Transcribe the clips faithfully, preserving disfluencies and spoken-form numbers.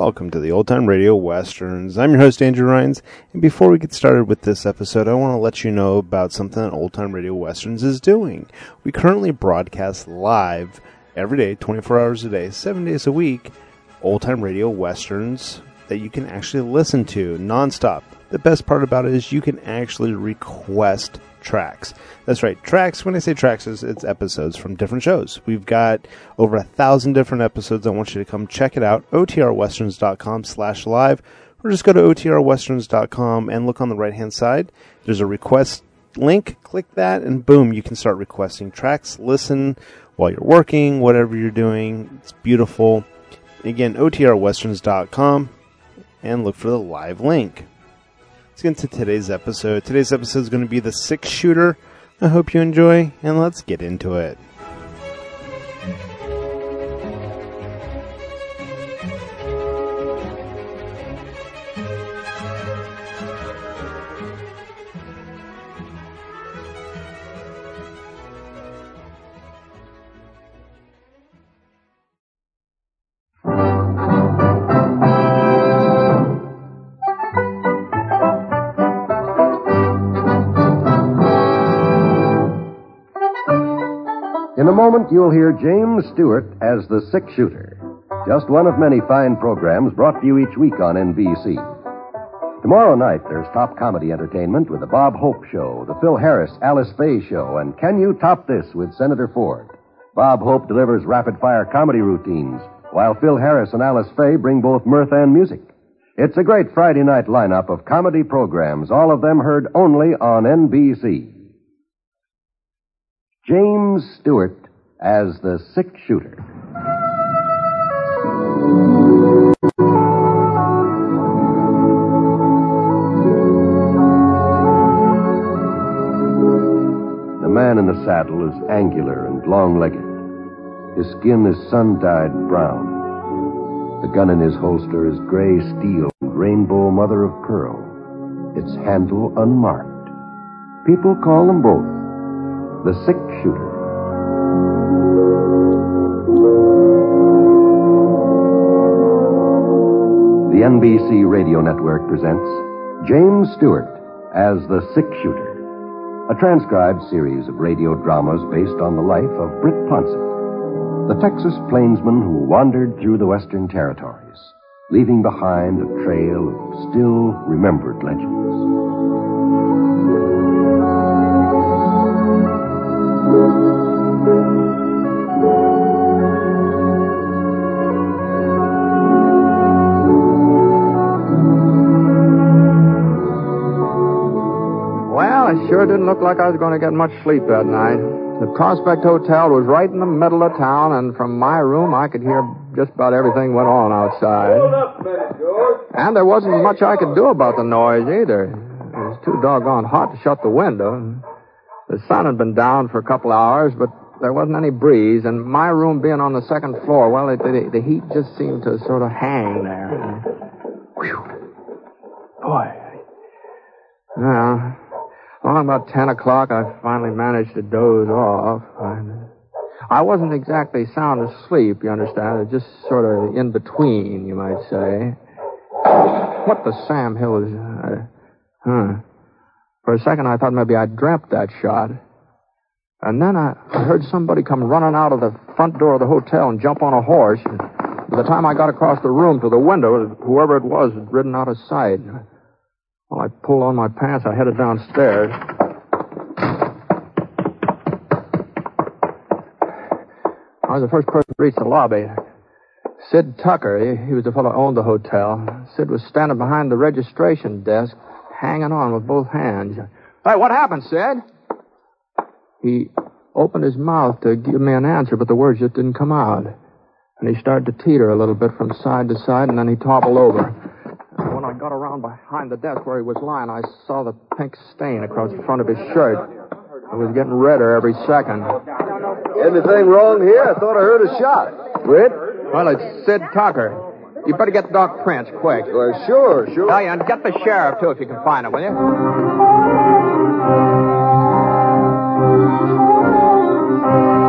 welcome to the Old Time Radio Westerns. I'm your host, Andrew Rhynes, and before we get started with this episode, I want to let you know about something that Old Time Radio Westerns is doing. We currently broadcast live every day, twenty-four hours a day, seven days a week, Old Time Radio Westerns that you can actually listen to nonstop. The best part about it is you can actually request tracks. That's right, tracks. When I say tracks, it's, it's episodes from different shows. We've got over a thousand different episodes. I want you to come check it out. O T R westerns dot com slash live, or just go to O T R westerns dot com and look on the right hand side. There's a request link. Click that, and boom, you can start requesting tracks. Listen while you're working, whatever you're doing. It's beautiful. Again, O T R westerns dot com, and look for the live link. Let's get into today's episode. Today's episode is going to be the Six Shooter. I hope you enjoy, and let's get into it. In a moment, you'll hear James Stewart as the Six Shooter, just one of many fine programs brought to you each week on N B C. Tomorrow night, there's top comedy entertainment with the Bob Hope Show, the Phil Harris, Alice Faye Show, and Can You Top This with Senator Ford. Bob Hope delivers rapid-fire comedy routines, while Phil Harris and Alice Faye bring both mirth and music. It's a great Friday night lineup of comedy programs, all of them heard only on N B C. James Stewart as the Six Shooter. The man in the saddle is angular and long-legged. His skin is sun-dyed brown. The gun in his holster is gray steel and rainbow mother of pearl. Its handle unmarked. People call them both the Six Shooter. The N B C Radio Network presents James Stewart as the Six Shooter, a transcribed series of radio dramas based on the life of Britt Ponsett, the Texas plainsman who wandered through the Western Territories, leaving behind a trail of still remembered legends. Well, it sure didn't look like I was going to get much sleep that night. The Prospect Hotel was right in the middle of town, and from my room I could hear just about everything went on outside. Hold up a minute, George. And there wasn't much I could do about the noise either. It was too doggone hot to shut the window. The sun had been down for a couple hours, but there wasn't any breeze, and my room being on the second floor, well, it, the, the heat just seemed to sort of hang there. Whew. Boy. Well, along about ten o'clock, I finally managed to doze off. I, I wasn't exactly sound asleep, you understand. It was just sort of in between, you might say. What the Sam Hill is... Uh, huh. For a second, I thought maybe I dreamt that shot. And then I, I heard somebody come running out of the front door of the hotel and jump on a horse. And by the time I got across the room to the window, whoever it was had ridden out of sight. Well, I pulled on my pants. I headed downstairs. I was the first person to reach the lobby. Sid Tucker, he, he was the fellow who owned the hotel. Sid was standing behind the registration desk, hanging on with both hands. Hey, what happened, Sid? He opened his mouth to give me an answer, but the words just didn't come out. And he started to teeter a little bit from side to side, and then he toppled over. And when I got around behind the desk where he was lying, I saw the pink stain across the front of his shirt. It was getting redder every second. Anything wrong here? I thought I heard a shot. Britt? Well, it's Sid Tucker. You better get Doc Prince, quick. Well, sure, sure. Oh, yeah, and get the sheriff, too, if you can find him, will you?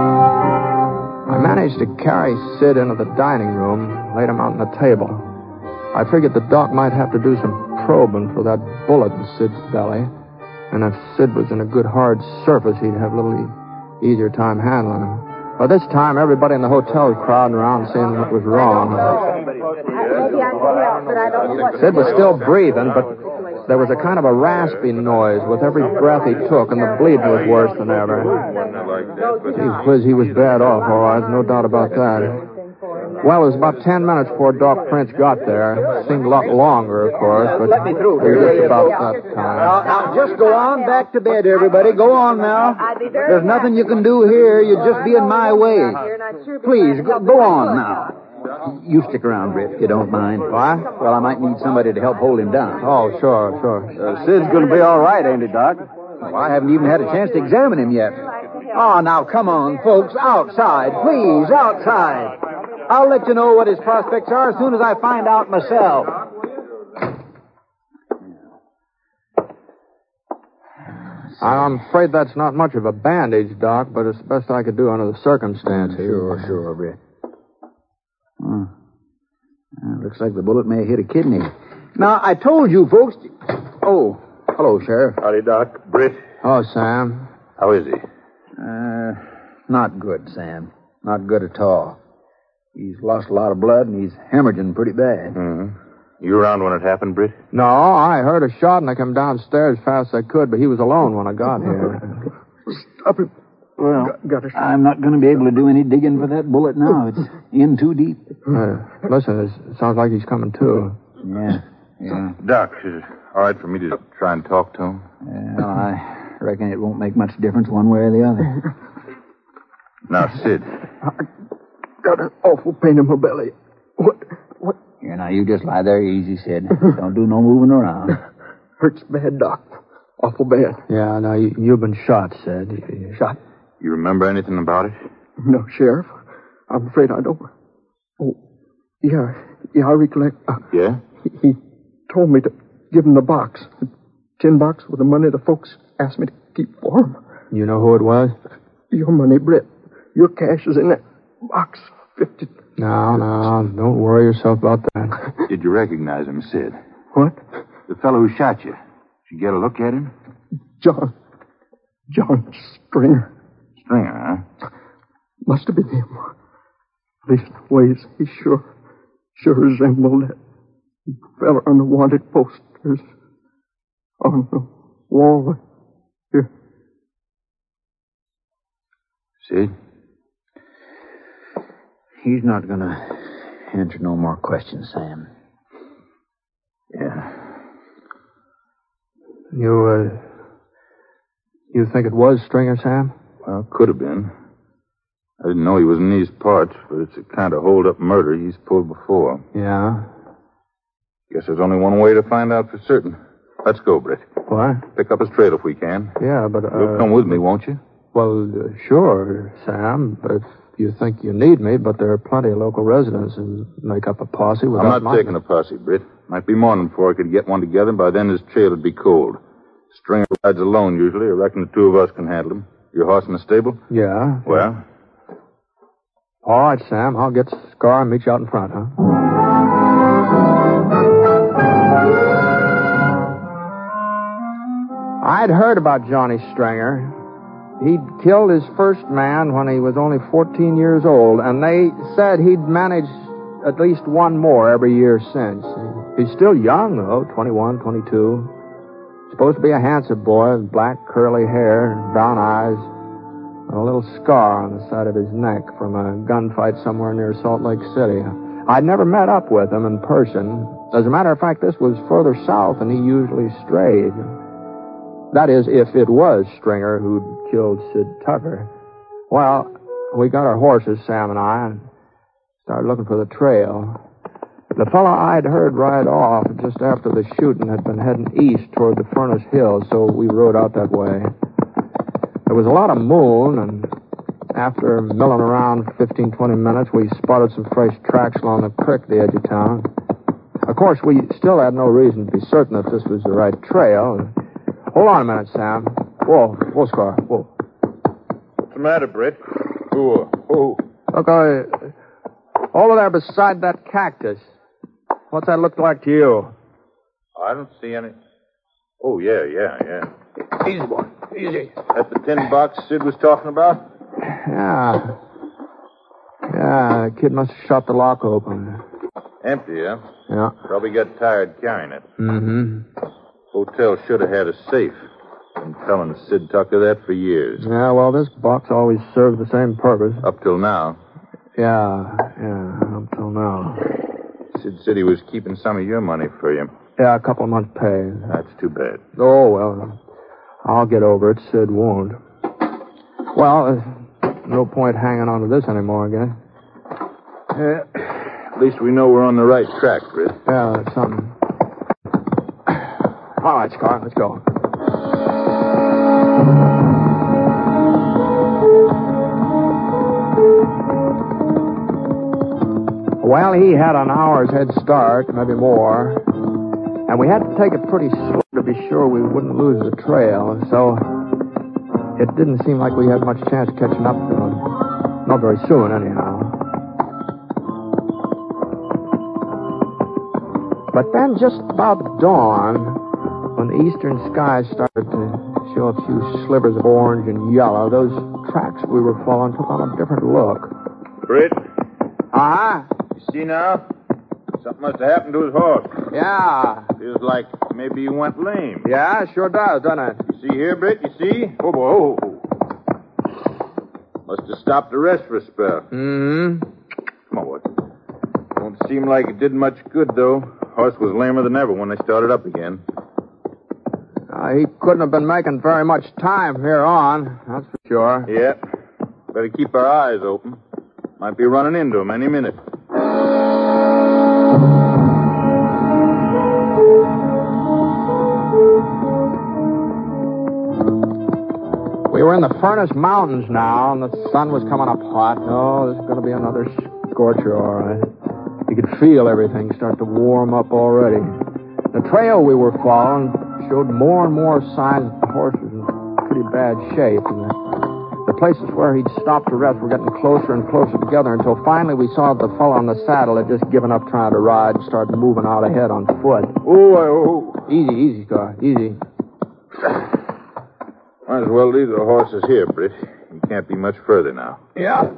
I managed to carry Sid into the dining room, laid him out on the table. I figured the doc might have to do some probing for that bullet in Sid's belly. And if Sid was in a good hard surface, he'd have a little e- easier time handling him. By this time, everybody in the hotel was crowding around saying what was wrong. Maybe I can help, but I don't know what... Sid was still breathing, but there was a kind of a rasping noise with every breath he took, and the bleeding was worse than ever. Gee whiz, he was bad off, all right, no doubt about that. Well, it was about ten minutes before Doc Prince got there. It seemed a lot longer, of course, but Let me through it was here. just about that time. Now, now, just go on back to bed, everybody. Go on now. There's nothing you can do here. You'd just be in my way. Please, go, go on now. You stick around, Britt, if you don't mind. What? Well, I might need somebody to help hold him down. Oh, sure, sure. Uh, Sid's going to be all right, ain't he, Doc? Well, I haven't even had a chance to examine him yet. Oh, now, come on, folks. Outside. Please, outside. I'll let you know what his prospects are as soon as I find out myself. I'm afraid that's not much of a bandage, Doc, but it's the best I could do under the circumstances. Sure, sure, Britt. Hmm. Well, looks like the bullet may have hit a kidney. Now, I told you, folks... Oh, hello, Sheriff. Howdy, Doc. Britt, Oh, Sam. how is he? Uh, not good, Sam. Not good at all. He's lost a lot of blood, and he's hemorrhaging pretty bad. Mm-hmm. You around when it happened, Britt? No, I heard a shot and I came downstairs as fast as I could, but he was alone when I got here. Stop it. Well, got, got I'm not going to be able to do any digging for that bullet now. It's in too deep. Uh, listen, it sounds like he's coming to. Yeah, yeah. Doc, is it all right for me to try and talk to him? Well, I reckon it won't make much difference one way or the other. Now, Sid. Got an awful pain in my belly. What? What? Here, now, you just lie there easy, Sid. Don't do no moving around. Hurts bad, Doc. Awful bad. Yeah, now you, you've been shot, Sid. You- Shot? You remember anything about it? No, Sheriff. I'm afraid I don't. Oh, yeah. Yeah, I recollect. Uh, Yeah? he, he told me to give him the box. The tin box with the money the folks asked me to keep for him. You know who it was? Your money, Britt. Your cash is in that box. Fifty. No, no, don't worry yourself about that. Did you recognize him, Sid? What? The fellow who shot you. Did you get a look at him? John. John Stringer. Stringer, huh? Must have been him. Leastways, he sure, sure resembled that fella on the wanted posters on the wall here. Sid? He's not going to answer no more questions, Sam. Yeah. You, uh, you think it was Stringer, Sam? Well, could have been. I didn't know he was in these parts, but it's a kind of hold-up murder he's pulled before. Yeah. Guess there's only one way to find out for certain. Let's go, Britt. What? Pick up his trail if we can. Yeah, but, uh... You'll come with me, won't you? Well, uh, sure, Sam, but if you think you need me, but there are plenty of local residents who make up a posse without I'm not my... taking a posse, Britt. Might be morning before I could get one together, and by then his trail would be cold. Stringer rides alone usually. I reckon the two of us can handle him. Your horse in the stable? Yeah. Well? All right, Sam, I'll get Scar and meet you out in front, huh? I'd heard about Johnny Stringer. He'd killed his first man when he was only fourteen years old, and they said he'd managed at least one more every year since. He's still young, though, twenty-one, twenty-two. Supposed to be a handsome boy with black curly hair and brown eyes, and a little scar on the side of his neck from a gunfight somewhere near Salt Lake City. I'd never met up with him in person. As a matter of fact, this was further south than he usually strayed. That is, if it was Stringer who'd killed Sid Tucker. Well, we got our horses, Sam and I, and started looking for the trail. The fellow I'd heard ride off just after the shooting had been heading east toward the Furnace Hills, so we rode out that way. There was a lot of moon, and after milling around fifteen, twenty minutes, we spotted some fresh tracks along the creek at the edge of town. Of course, we still had no reason to be certain if this was the right trail. Hold on a minute, Sam. Whoa, whoa, Scar, whoa. What's the matter, Britt? Who? Who? Look, uh, over there beside that cactus. What's that look like to you? I don't see any. Oh, yeah, yeah, yeah. Easy, boy. Easy. That's the tin box Sid was talking about? Yeah. Yeah, the kid must have shot the lock open. Empty, huh? Yeah. Probably got tired carrying it. Mm-hmm. Hotel should have had a safe. Been telling Sid Tucker that for years. Yeah, well, this box always served the same purpose. Up till now. Yeah, yeah, up till now. Sid said he was keeping some of your money for you. Yeah, a couple of months' pay. That's too bad. Oh, well, I'll get over it. Sid won't. Well, there's no point hanging on to this anymore, I guess. Yeah. At least we know we're on the right track, Britt. Yeah, that's something. All right, Scar, let's go. Well, he had an hour's head start, maybe more. And we had to take it pretty slow to be sure we wouldn't lose the trail. So it didn't seem like we had much chance of catching up to him. Not very soon, anyhow. But then just about dawn, when the eastern sky started to show a few slivers of orange and yellow, those tracks we were following took on a different look. Britt? Uh-huh. You see now? Something must have happened to his horse. Yeah. Feels like maybe he went lame. Yeah, sure does, doesn't it? You see here, Britt? You see? Oh, boy. Oh. Must have stopped to rest for a spell. Mm-hmm. Come on, boy. Don't seem like it did much good, though. Horse was lamer than ever when they started up again. Uh, he couldn't have been making very much time from here on, that's for sure. Yeah. Better keep our eyes open. Might be running into him any minute. We were in the Furnace Mountains now, and the sun was coming up hot. Oh, this is going to be another scorcher, all right. You could feel everything start to warm up already. The trail we were following showed more and more signs that the horse was in pretty bad shape. And the, the places where he'd stopped to rest were getting closer and closer together until finally we saw the fellow on the saddle had just given up trying to ride and started moving out ahead on foot. Oh, oh. Easy, easy, Scar. Easy. Might as well leave the horses here, Britt. You can't be much further now. Yeah.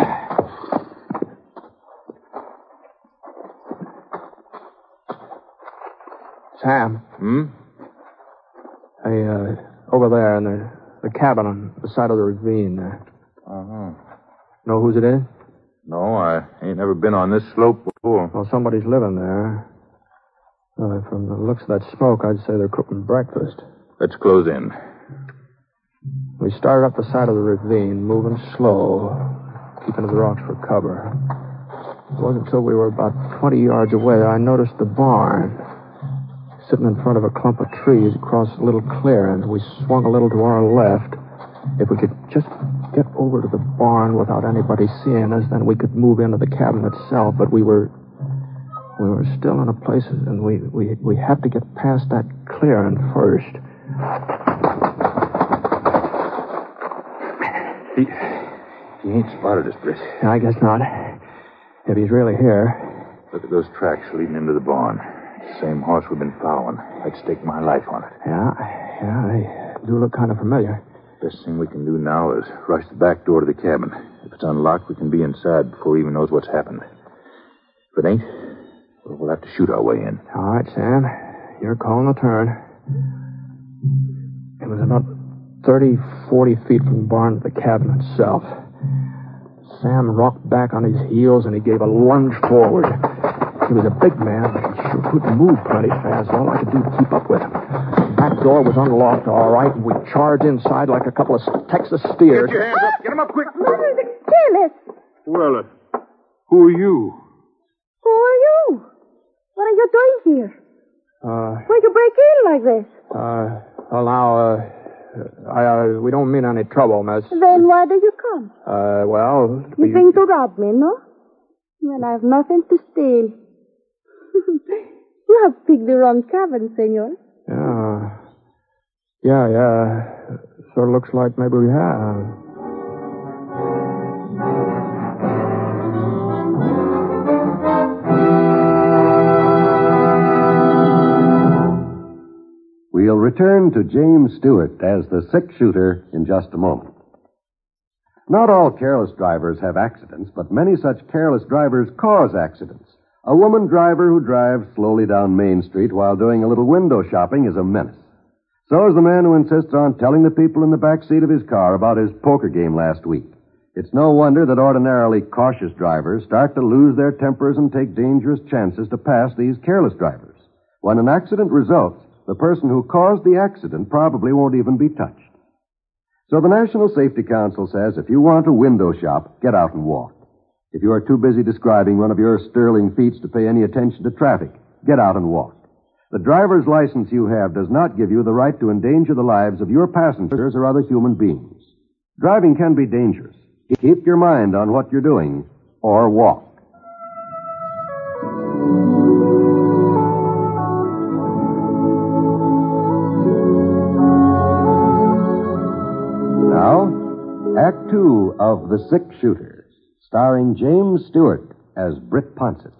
Sam. Hmm? Hey, uh, over there in the, the cabin on the side of the ravine there. Uh-huh. Know whose it is? No, I ain't never been on this slope before. Well, somebody's living there. Uh, from the looks of that smoke, I'd say they're cooking breakfast. Let's close in. We started up the side of the ravine, moving slow, keeping to the rocks for cover. It wasn't until we were about twenty yards away I noticed the barn. Sitting in front of a clump of trees across a little clearing. We swung a little to our left. If we could just get over to the barn without anybody seeing us, then we could move into the cabin itself. But we were we were still in a place, and we, we, we had to get past that clearing first. He, he ain't spotted us, Britt. I guess not. If he's really here. Look at those tracks leading into the barn. Same horse we've been following. I'd stake my life on it. Yeah, yeah, they do look kind of familiar. Best thing we can do now is rush the back door to the cabin. If it's unlocked, we can be inside before he even knows what's happened. If it ain't, well, we'll have to shoot our way in. All right, Sam. You're calling the turn. It was about thirty, forty feet from the barn to the cabin itself. Sam rocked back on his heels, and he gave a lunge forward. He was a big man, but he sure couldn't move plenty fast. All I could do to keep up with him. The back door was unlocked, all right, and we charged inside like a couple of Texas steers. Get your hands up. Get them up quick. Careless. Well, uh, who are you? Who are you? What are you doing here? Uh, Why'd you break in like this? uh, well, now, uh, I, uh, we don't mean any trouble, miss. Then why did you come? Uh, well... You we... think to rob me, no? Well, I have nothing to steal. You have picked the wrong cabin, senor. Yeah. Yeah, yeah. Sort of looks like maybe we have. We'll return to James Stewart as the six-shooter in just a moment. Not all careless drivers have accidents, but many such careless drivers cause accidents. A woman driver who drives slowly down Main Street while doing a little window shopping is a menace. So is the man who insists on telling the people in the back seat of his car about his poker game last week. It's no wonder that ordinarily cautious drivers start to lose their tempers and take dangerous chances to pass these careless drivers. When an accident results, the person who caused the accident probably won't even be touched. So the National Safety Council says if you want to window shop, get out and walk. If you are too busy describing one of your sterling feats to pay any attention to traffic, get out and walk. The driver's license you have does not give you the right to endanger the lives of your passengers or other human beings. Driving can be dangerous. Keep your mind on what you're doing, or walk. Now, Act Two of The Six Shooters, starring James Stewart as Britt Ponsett.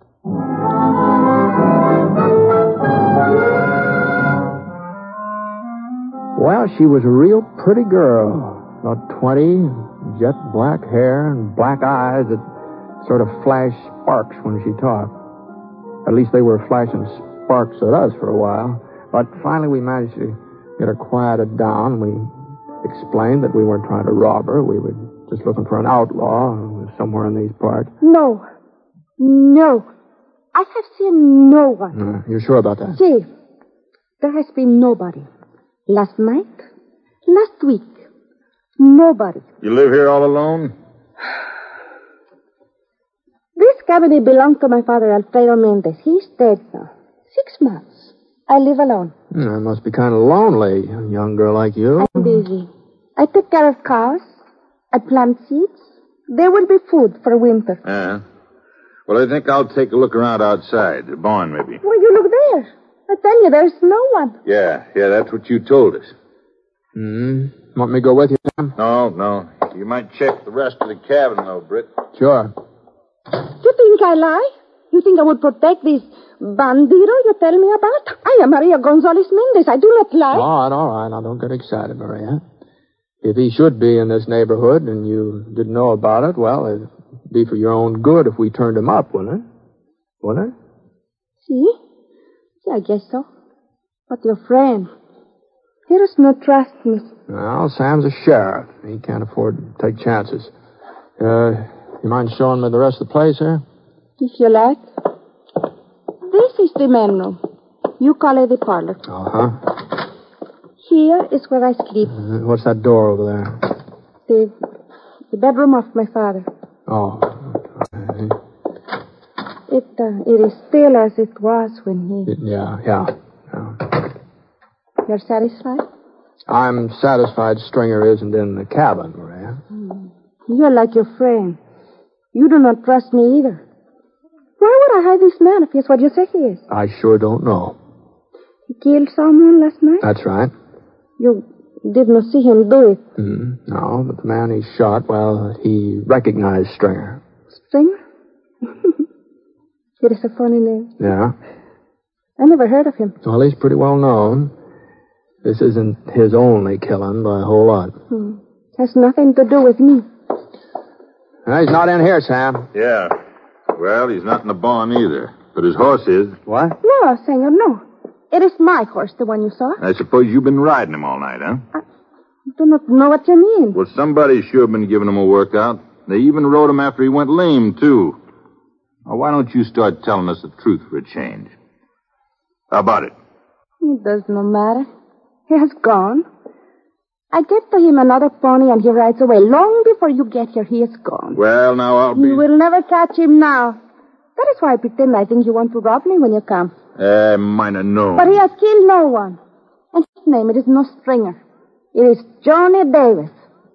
Well, she was a real pretty girl, about twenty, jet black hair and black eyes that sort of flashed sparks when she talked. At least they were flashing sparks at us for a while. But finally we managed to get her quieted down. We explained that we weren't trying to rob her. We were just looking for an outlaw who was somewhere in these parts. No. No. I have seen no one. Uh, you're sure about that? See, there has been nobody. Last night, last week, nobody. You live here all alone? This cabinet belonged to my father, Alfredo Mendez. He's dead now. Six months. I live alone. Hmm, it must be kind of lonely, a young girl like you. I'm busy. I take care of cows. I plant seeds. There will be food for winter. Yeah. Well, I think I'll take a look around outside. The barn, maybe. Will you look there? I tell you, there's no one. Yeah, yeah, that's what you told us. Hmm. Want me to go with you, Sam? No, no. You might check the rest of the cabin, though, Britt. Sure. You think I lie? You think I would protect this bandito you tell me about? I am Maria Gonzalez Mendez. I do not lie. All right, all right. Now, don't get excited, Maria. If he should be in this neighborhood and you didn't know about it, well, it'd be for your own good if we turned him up, wouldn't it? Wouldn't it? See? See, I guess so. But your friend, he does not trust me. Well, Sam's a sheriff. He can't afford to take chances. Uh, you mind showing me the rest of the place here? If you like. This is the main room. You call it the parlor. Uh-huh. Here is where I sleep. Uh, what's that door over there? The, the bedroom of my father. Oh. Okay. It, uh, it is still as it was when he... Yeah, yeah, yeah. You're satisfied? I'm satisfied Stringer isn't in the cabin, Maria. Mm. You're like your friend. You do not trust me either. Why would I hide this man if he's what you say he is? I sure don't know. He killed someone last night? That's right. You did not see him do it? Mm, no, but the man he shot, well, he recognized Stringer. Stringer? It is a funny name. Yeah. I never heard of him. Well, he's pretty well known. This isn't his only killing by a whole lot. Hmm. Has nothing to do with me. Well, he's not in here, Sam. Yeah. Well, he's not in the barn either. But his horse is. What? No, senor, no. It is my horse, the one you saw. I suppose you've been riding him all night, huh? I do not know what you mean. Well, somebody's sure been giving him a workout. They even rode him after he went lame, too. Now, why don't you start telling us the truth for a change? How about it? It does not matter. He has gone. I get to him another pony and he rides away. Long before you get here, he is gone. Well, now I'll be... You will never catch him now. That is why I pretend I think you want to rob me when you come. I might have known. But he has killed no one. And his name, it is no Stringer. It is Johnny Davis.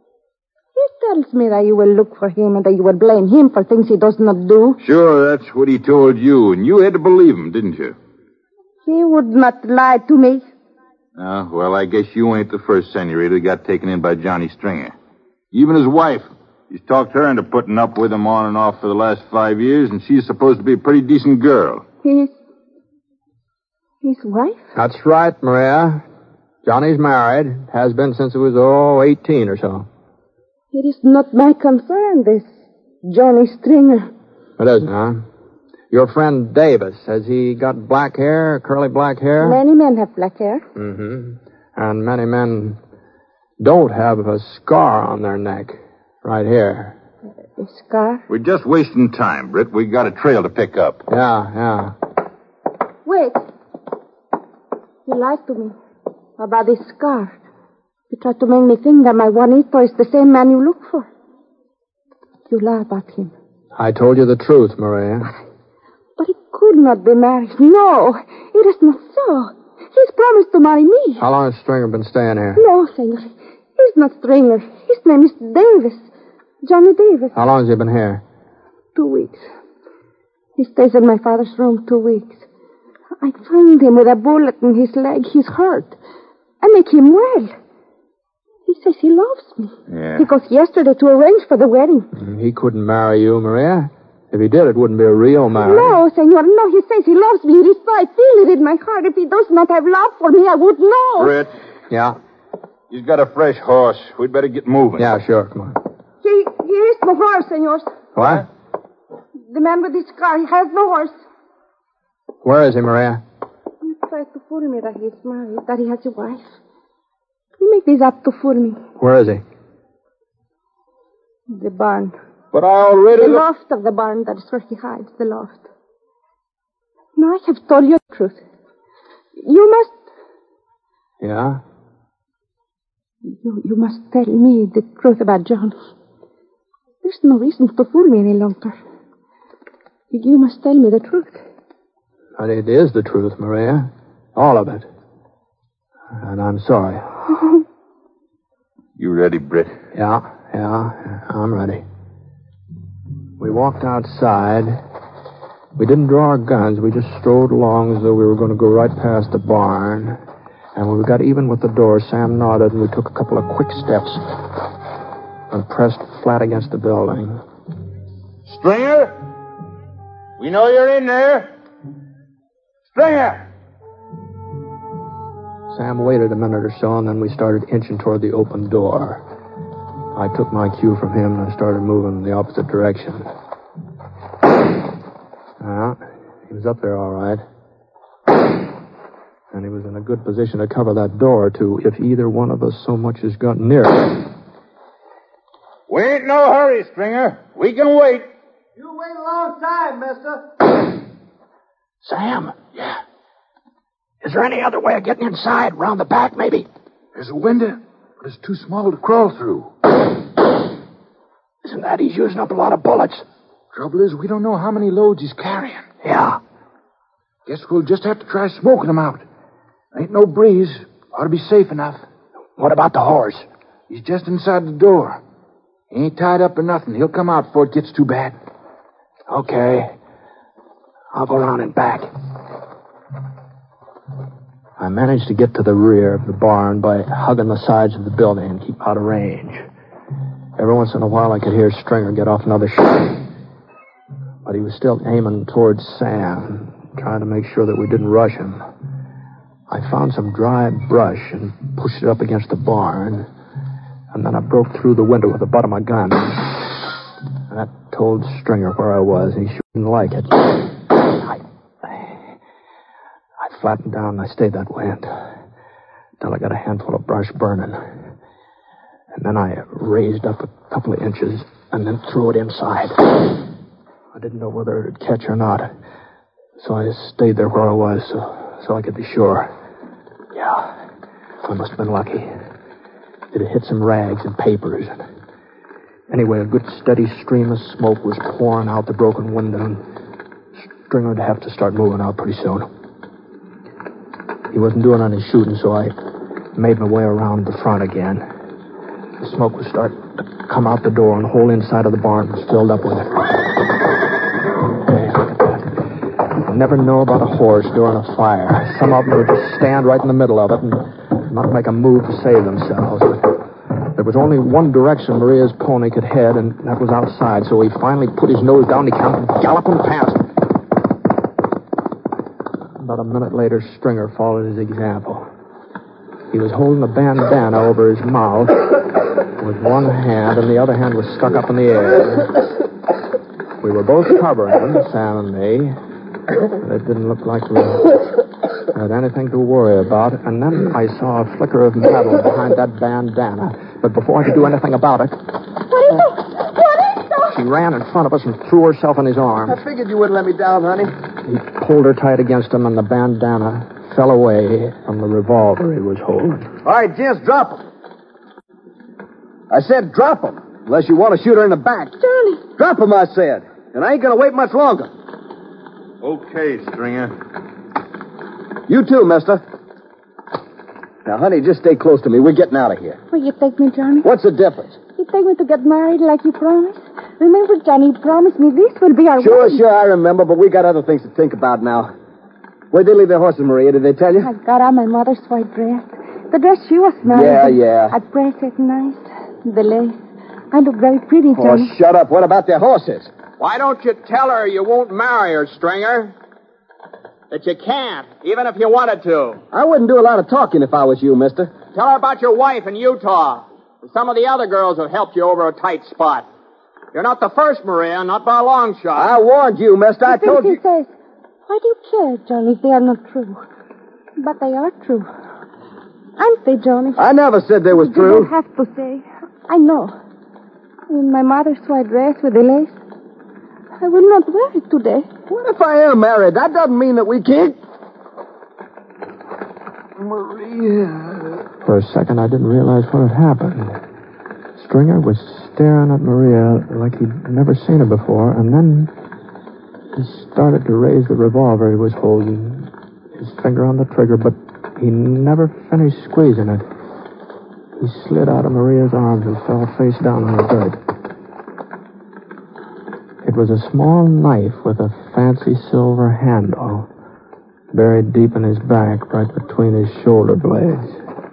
He tells me that you will look for him and that you will blame him for things he does not do. Sure, that's what he told you, and you had to believe him, didn't you? He would not lie to me. Uh, well, I guess you ain't the first senorita that got taken in by Johnny Stringer. Even his wife. He's talked her into putting up with him on and off for the last five years, and she's supposed to be a pretty decent girl. His... His wife? That's right, Maria. Johnny's married. Has been since he was, oh, eighteen or so. It is not my concern, this Johnny Stringer. It isn't, huh? Your friend Davis, has he got black hair, curly black hair? Many men have black hair. Mm-hmm. And many men don't have a scar on their neck. Right here. A scar? We're just wasting time, Britt. We got a trail to pick up. Yeah, yeah. Wait. You lied to me about this scar. You tried to make me think that my Juanito is the same man you look for. You lie about him. I told you the truth, Maria. But he could not be married. No, it is not so. He's promised to marry me. How long has Stringer been staying here? No, senor. He's not Stringer. His name is Davis. Johnny Davis. How long has he been here? Two weeks. He stays in my father's room two weeks. I find him with a bullet in his leg. He's hurt. I make him well. He says he loves me. Yeah. He goes yesterday to arrange for the wedding. Mm, He couldn't marry you, Maria. If he did, it wouldn't be a real marriage. No, senor, no. He says he loves me. It is so. I feel it in my heart. If he does not have love for me, I would know. Britt, Yeah? he's got a fresh horse. We'd better get moving. Yeah, sure. Come on. He, here is no horse, senors. What? The man with this car, he has no horse. Where is he, Maria? You try to fool me that he's married, that he has a wife. You make this up to fool me. Where is he? The barn. But I already... The loft of the barn, that is where he hides, the loft. Now I have told you the truth. You must... Yeah? You, you must tell me the truth about Johnny. There's no reason to fool me any longer. You must tell me the truth. But it is the truth, Maria. All of it. And I'm sorry. You ready, Britt? Yeah, yeah, I'm ready. We walked outside. We didn't draw our guns. We just strode along as though we were going to go right past the barn. And when we got even with the door, Sam nodded and we took a couple of quick steps and pressed flat against the building. Stringer? We know you're in there. Stringer! Sam waited a minute or so, and then we started inching toward the open door. I took my cue from him and I started moving in the opposite direction. Yeah, he was up there all right. And he was in a good position to cover that door, too, if either one of us so much as got near it. We ain't no hurry, Stringer. We can wait. You wait a long time, mister. Sam? Yeah. Is there any other way of getting inside? Round the back, maybe? There's a window, but it's too small to crawl through. Isn't that he's using up a lot of bullets? Trouble is, we don't know how many loads he's carrying. Yeah. Guess we'll just have to try smoking him out. Ain't no breeze. Ought to be safe enough. What about the horse? He's just inside the door. He ain't tied up or nothing. He'll come out before it gets too bad. Okay. I'll go around and back. I managed to get to the rear of the barn by hugging the sides of the building and keep out of range. Every once in a while I could hear Stringer get off another shot. But he was still aiming towards Sam, trying to make sure that we didn't rush him. I found some dry brush and pushed it up against the barn. And then I broke through the window with the butt of my gun. And that told Stringer where I was. He shouldn't like it. I, I flattened down and I stayed that way until I got a handful of brush burning. And then I raised up a couple of inches and then threw it inside. I didn't know whether it would catch or not. So I stayed there where I was so, so I could be sure. Yeah, I must have been lucky. It had hit some rags and papers. Anyway, a good steady stream of smoke was pouring out the broken window, and Stringer would have to start moving out pretty soon. He wasn't doing any shooting, so I made my way around the front again. The smoke was starting to come out the door, and the whole inside of the barn was filled up with it. Hey, look at that. You never know about a horse during a fire. Some of them would just stand right in the middle of it and not make a move to save themselves. But there was only one direction Maria's pony could head, and that was outside, so he finally put his nose down and he came galloping past. About a minute later, Stringer followed his example. He was holding a bandana over his mouth with one hand, and the other hand was stuck up in the air. We were both covering him, Sam and me. It didn't look like we had anything to worry about. And then I saw a flicker of metal behind that bandana. But before I could do anything about it... What is it? What is it? She ran in front of us and threw herself in his arms. I figured you wouldn't let me down, honey. He pulled her tight against him, and the bandana fell away from the revolver he was holding. All right, gents, drop him. I said drop him, unless you want to shoot her in the back. Johnny. Drop him, I said. And I ain't going to wait much longer. Okay, Stringer. You too, mister. Now, honey, just stay close to me. We're getting out of here. Will you take me, Johnny? What's the difference? You take me to get married like you promised? Remember, Johnny, you promised me this will be our Sure, wedding. sure, I remember, but we got other things to think about now. Where'd they leave their horses, Maria? Did they tell you? I got on my mother's white dress. The dress she was married Yeah, in. yeah. I pressed it nice. The lace. I look very pretty, Oh, Johnny. shut up. What about their horses? Why don't you tell her you won't marry her, Stringer? That you can't, even if you wanted to. I wouldn't do a lot of talking if I was you, mister. Tell her about your wife in Utah. And some of the other girls have helped you over a tight spot. You're not the first, Maria, not by a long shot. I warned you, mister. I The told things you. he says, why do you care, Johnny, if they are not true? But they are true. Aren't they, Johnny? I never said they was You true. don't have to say. I know. In my mother's white dress with the lace. I will not wear it today. What if I am married? That doesn't mean that we can't. Maria. For a second, I didn't realize what had happened. Stringer was staring at Maria like he'd never seen her before, and then he started to raise the revolver he was holding, his finger on the trigger, but he never finished squeezing it. He slid out of Maria's arms and fell face down on the dirt. It was a small knife with a fancy silver handle, buried deep in his back, right between his shoulder blades.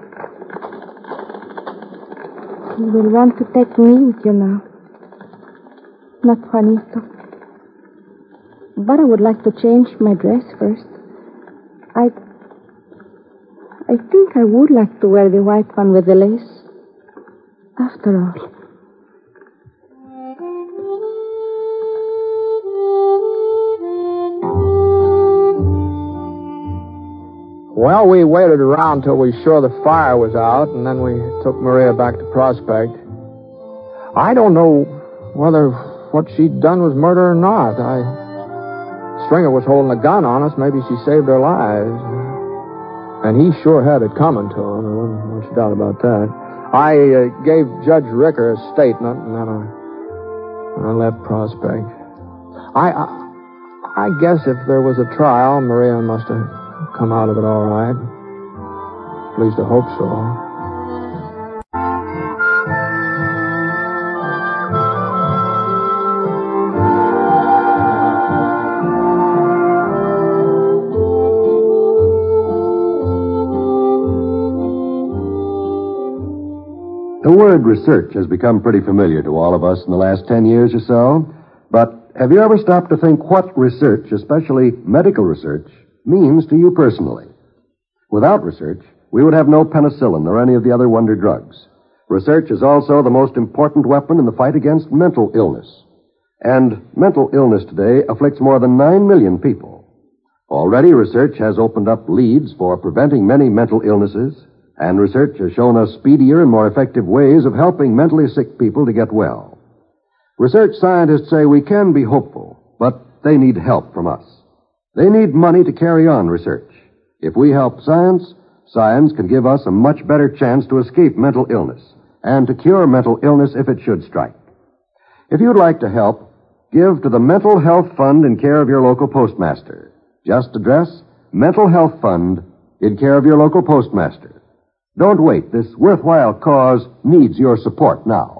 You will want to take me with you now. Not Juanito. But I would like to change my dress first. I... I think I would like to wear the white one with the lace. After all. Well, we waited around till we were sure the fire was out, and then we took Maria back to Prospect. I don't know whether what she'd done was murder or not. I... Stringer was holding a gun on us. Maybe she saved our lives. And he sure had it coming to him. There wasn't much doubt about that. I uh, gave Judge Ricker a statement, and then I, I left Prospect. I, I, I guess if there was a trial, Maria must have come out of it all right. At least I hope so. The word research has become pretty familiar to all of us in the last ten years or so. But have you ever stopped to think what research, especially medical research, means to you personally? Without research, we would have no penicillin or any of the other wonder drugs. Research is also the most important weapon in the fight against mental illness. And mental illness today afflicts more than nine million people. Already, research has opened up leads for preventing many mental illnesses, and research has shown us speedier and more effective ways of helping mentally sick people to get well. Research scientists say we can be hopeful, but they need help from us. They need money to carry on research. If we help science, science can give us a much better chance to escape mental illness and to cure mental illness if it should strike. If you'd like to help, give to the Mental Health Fund in care of your local postmaster. Just address Mental Health Fund in care of your local postmaster. Don't wait. This worthwhile cause needs your support now.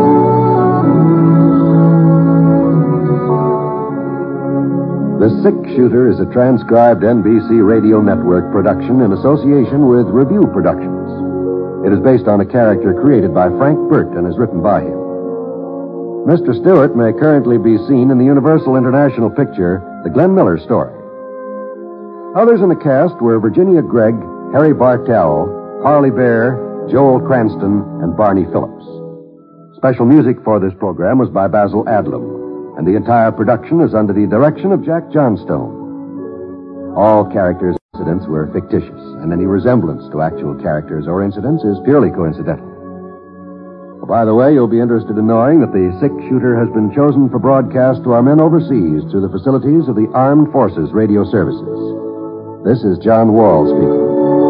The Sick Six-Shooter is a transcribed N B C Radio Network production in association with Review Productions. It is based on a character created by Frank Burt and is written by him. Mister Stewart may currently be seen in the Universal International picture, The Glenn Miller Story. Others in the cast were Virginia Gregg, Harry Bartell, Harley Bear, Joel Cranston, and Barney Phillips. Special music for this program was by Basil Adlam, and the entire production is under the direction of Jack Johnstone. All characters and incidents were fictitious, and any resemblance to actual characters or incidents is purely coincidental. Well, by the way, you'll be interested in knowing that the Six-Shooter has been chosen for broadcast to our men overseas through the facilities of the Armed Forces Radio Services. This is John Wall speaking.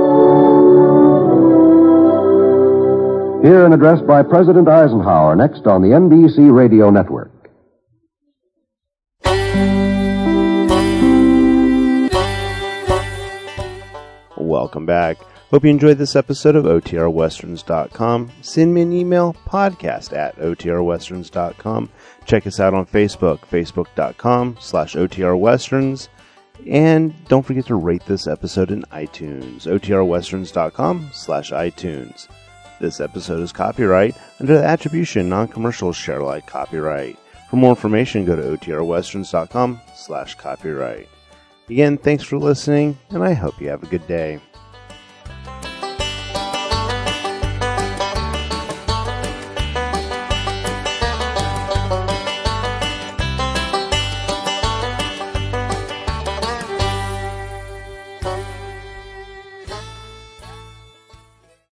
Here an address by President Eisenhower, next on the N B C Radio Network. Welcome back. Hope you enjoyed this episode of O T R Westerns dot com. Send me an email, podcast at O T R Westerns dot com. Check us out on Facebook, facebook.com slash OTRWesterns. And don't forget to rate this episode in iTunes, O T R Westerns dot com slash iTunes. This episode is copyright under the Attribution Non-Commercial Share Alike copyright. For more information, go to O T R Westerns dot com slash copyright. Again, thanks for listening, and I hope you have a good day.